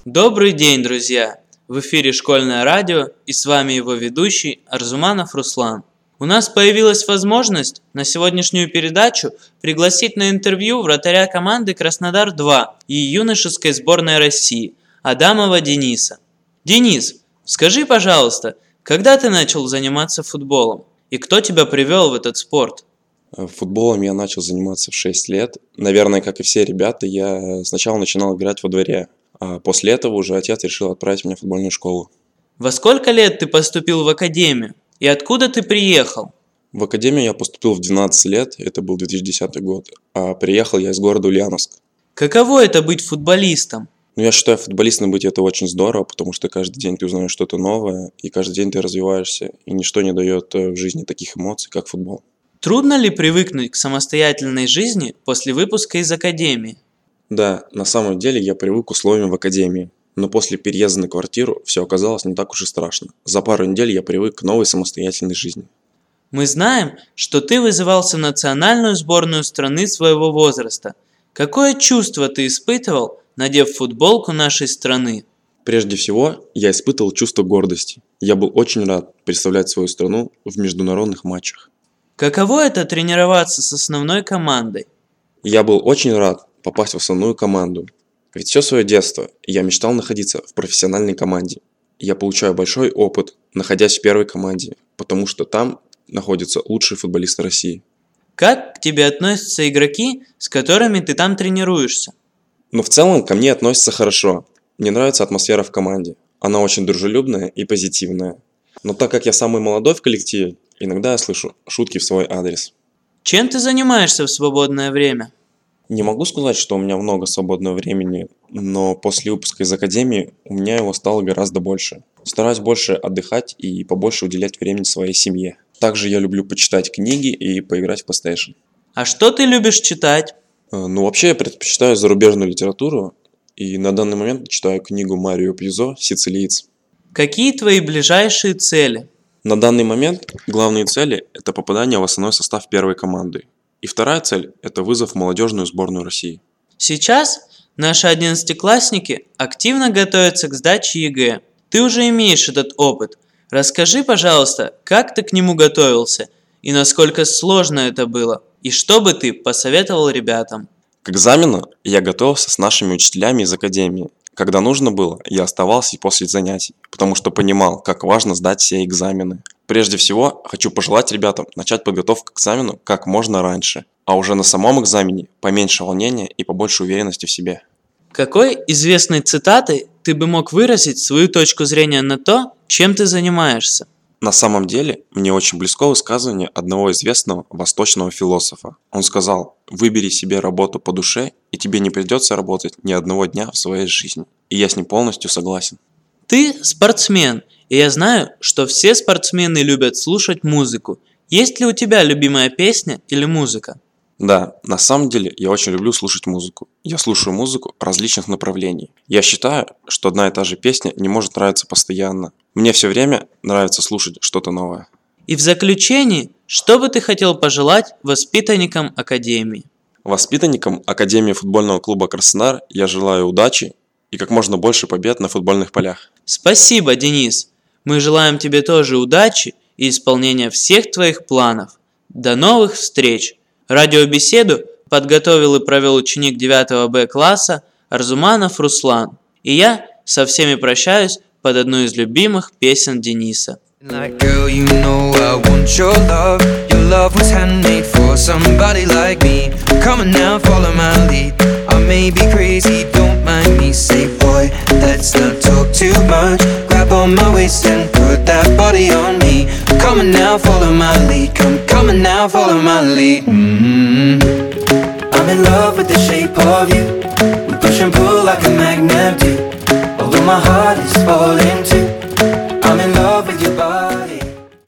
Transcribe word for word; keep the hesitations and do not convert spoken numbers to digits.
Добрый день, друзья! В эфире Школьное радио и с вами его ведущий Арзуманов Руслан. У нас появилась возможность на сегодняшнюю передачу пригласить на интервью вратаря команды Краснодар-два и юношеской сборной России Адамова Дениса. Денис, скажи, пожалуйста, когда ты начал заниматься футболом и кто тебя привел в этот спорт? Футболом я начал заниматься в шесть лет. Наверное, как и все ребята, я сначала начинал играть во дворе, а после этого уже отец решил отправить меня в футбольную школу. Во сколько лет ты поступил в академию и откуда ты приехал? В академию я поступил в двенадцать лет, это был две тысячи десятый год, а приехал я из города Ульяновск. Каково это быть футболистом? Ну, я считаю, футболистом быть это очень здорово, потому что каждый день ты узнаешь что-то новое, и каждый день ты развиваешься, и ничто не дает в жизни таких эмоций, как футбол. Трудно ли привыкнуть к самостоятельной жизни после выпуска из академии? Да, на самом деле я привык к условиям в академии, но после переезда на квартиру все оказалось не так уж и страшно. За пару недель я привык к новой самостоятельной жизни. Мы знаем, что ты вызывался в национальную сборную страны своего возраста. Какое чувство ты испытывал, надев футболку нашей страны? Прежде всего, я испытывал чувство гордости. Я был очень рад представлять свою страну в международных матчах. Каково это тренироваться с основной командой? Я был очень рад попасть в основную команду. Ведь все свое детство я мечтал находиться в профессиональной команде. Я получаю большой опыт, находясь в первой команде, потому что там находятся лучшие футболисты России. Как к тебе относятся игроки, с которыми ты там тренируешься? Но в целом ко мне относятся хорошо. Мне нравится атмосфера в команде. Она очень дружелюбная и позитивная. Но так как я самый молодой в коллективе, иногда я слышу шутки в свой адрес. Чем ты занимаешься в свободное время? Не могу сказать, что у меня много свободного времени, но после выпуска из академии у меня его стало гораздо больше. Стараюсь больше отдыхать и побольше уделять времени своей семье. Также я люблю почитать книги и поиграть в PlayStation. А что ты любишь читать? Ну, вообще я предпочитаю зарубежную литературу, и на данный момент читаю книгу Марио Пьюзо «Сицилиец». Какие твои ближайшие цели? На данный момент главные цели – это попадание в основной состав первой команды. И вторая цель – это вызов в молодежную сборную России. Сейчас наши одиннадцатиклассники активно готовятся к сдаче ЕГЭ. Ты уже имеешь этот опыт. Расскажи, пожалуйста, как ты к нему готовился и насколько сложно это было, и что бы ты посоветовал ребятам? К экзамену я готовился с нашими учителями из академии. Когда нужно было, я оставался и после занятий, потому что понимал, как важно сдать все экзамены. Прежде всего, хочу пожелать ребятам начать подготовку к экзамену как можно раньше, а уже на самом экзамене поменьше волнения и побольше уверенности в себе. Какой известной цитатой ты бы мог выразить свою точку зрения на то, чем ты занимаешься? На самом деле, мне очень близко высказывание одного известного восточного философа. Он сказал: «Выбери себе работу по душе, и тебе не придется работать ни одного дня в своей жизни». И я с ним полностью согласен. Ты спортсмен, и я знаю, что все спортсмены любят слушать музыку. Есть ли у тебя любимая песня или музыка? Да, на самом деле я очень люблю слушать музыку. Я слушаю музыку различных направлений. Я считаю, что одна и та же песня не может нравиться постоянно. Мне все время нравится слушать что-то новое. И в заключении, что бы ты хотел пожелать воспитанникам Академии? Воспитанникам Академии футбольного клуба Краснодар я желаю удачи и как можно больше побед на футбольных полях. Спасибо, Денис. Мы желаем тебе тоже удачи и исполнения всех твоих планов. До новых встреч! Радиобеседу подготовил и провел ученик девятого Б класса Арзуманов Руслан. И я со всеми прощаюсь под одну из любимых песен Дениса. Like, girl, you know I want your love. Your love was handmade for somebody like me. Come on now, follow my lead. I may be crazy, don't mind me. Say, boy, let's not talk too much. Grab on my waist and put that body on me. Come on now, follow my lead. Come, come on now, follow my lead. Mm-hmm. I'm in love with the shape of you. We push and pull like a magnet do. Although my heart is falling too.